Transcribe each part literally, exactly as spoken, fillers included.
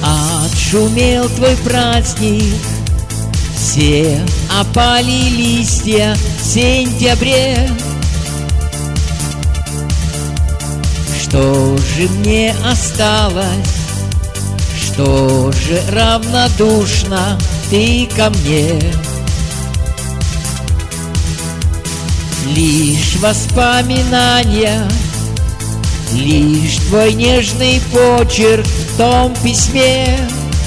Отшумел твой праздник, все опали листья в сентябре. Что же мне осталось? Что же равнодушна ты ко мне? Лишь воспоминания, лишь твой нежный почерк в том письме.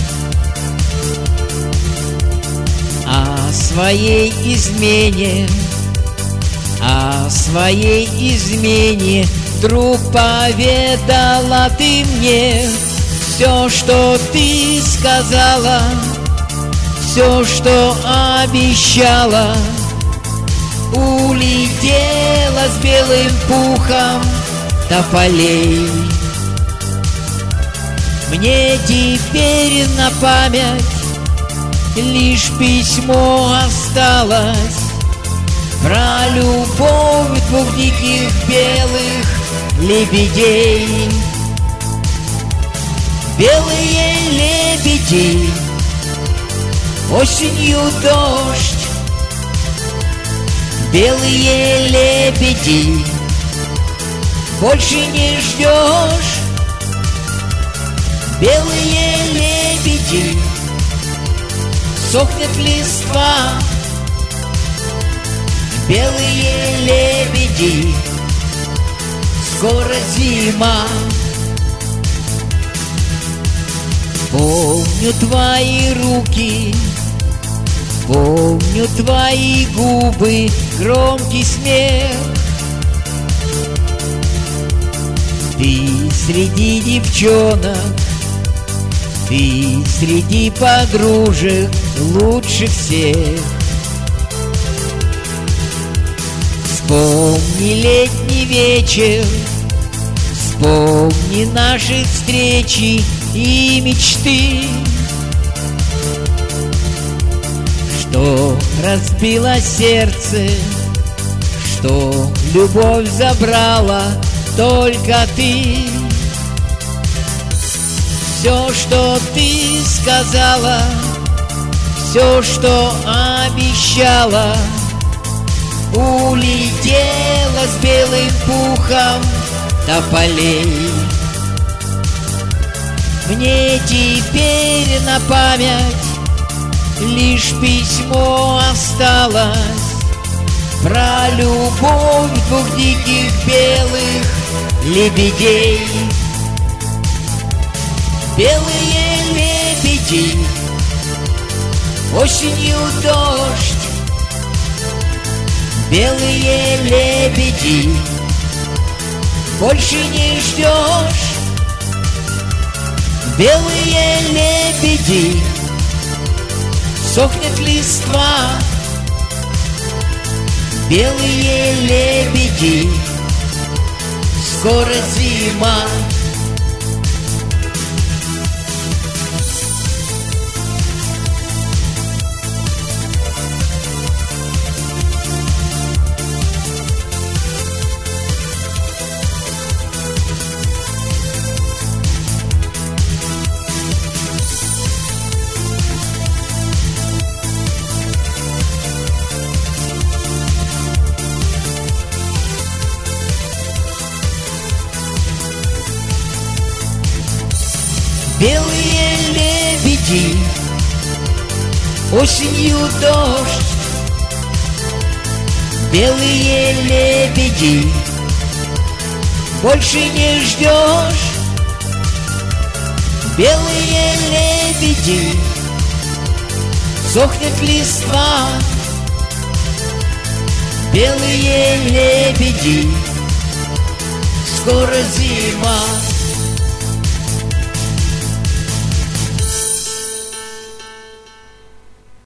О своей измене, о своей измене вдруг поведала ты мне. Все, что ты сказала, все, что обещала, улетела с белым пухом тополей. Мне теперь на память лишь письмо осталось про любовь двух диких белых лебедей. Белые лебеди, осенью дождь. Белые лебеди, больше не ждешь. Белые лебеди, сохнет листва. Белые лебеди, скоро зима. Помню твои руки, помню твои губы, громкий смех. Ты среди девчонок, ты среди подружек лучше всех. Вспомни летний вечер, вспомни наши встречи и мечты, что разбило сердце, что любовь забрала только ты. Все, что ты сказала, все, что обещала, улетела с белым пухом тополей. Мне теперь на память лишь письмо осталось про любовь двух диких белых лебедей. Белые лебеди, осенью дождь. Белые лебеди, больше не ждешь. Белые лебеди, сохнет листва. Белые лебеди, скоро зима. Белые лебеди, осенью дождь. Белые лебеди, больше не ждешь. Белые лебеди, сохнет листва. Белые лебеди, скоро зима.